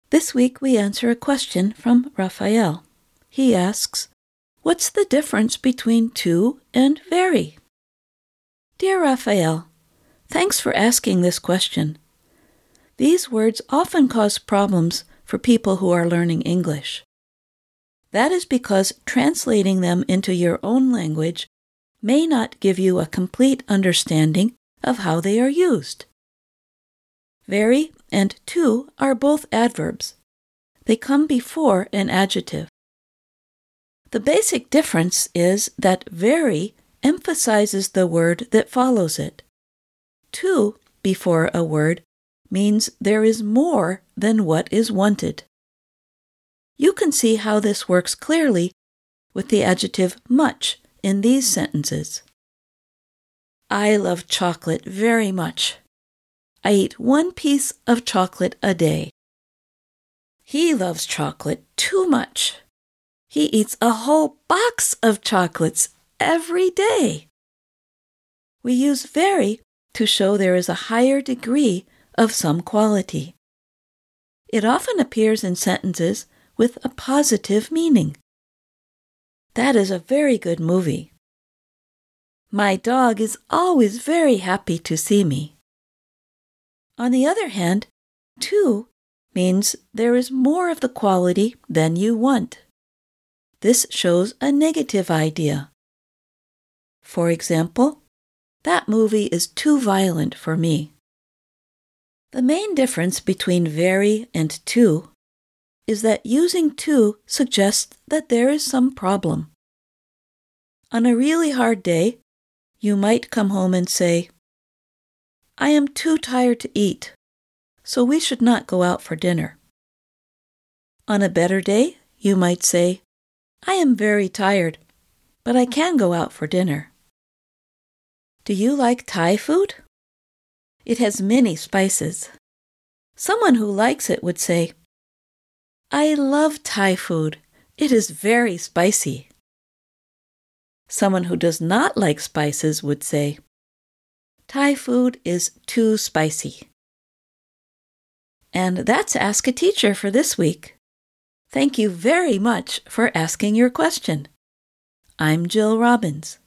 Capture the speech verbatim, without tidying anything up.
This week we answer a question from Raphael. He asks, "What's the difference between to and very?" Dear Raphael, thanks for asking this question. These words often cause problems for people who are learning English. That is because translating them into your own language may not give you a complete understanding of how they are used. Very and to are both adverbs. They come before an adjective. The basic difference is that very emphasizes the word that follows it. To before a word means there is more than what is wanted. You can see how this works clearly with the adjective much in these sentences. I love chocolate very much. I eat one piece of chocolate a day. He loves chocolate too much. He eats a whole box of chocolates every day. We use very to show there is a higher degree of some quality. It often appears in sentences with a positive meaning. That is a very good movie. My dog is always very happy to see me. On the other hand, to means there is more of the quality than you want. This shows a negative idea. For example, that movie is too violent for me. The main difference between very and to is that using to suggests that there is some problem. On a really hard day, you might come home and say, I am too tired to eat, so we should not go out for dinner. On a better day, you might say, I am very tired, but I can go out for dinner. Do you like Thai food? It has many spices. Someone who likes it would say, I love Thai food. It is very spicy. Someone who does not like spices would say, Thai food is too spicy. And that's Ask a Teacher for this week. Thank you very much for asking your question. I'm Jill Robbins.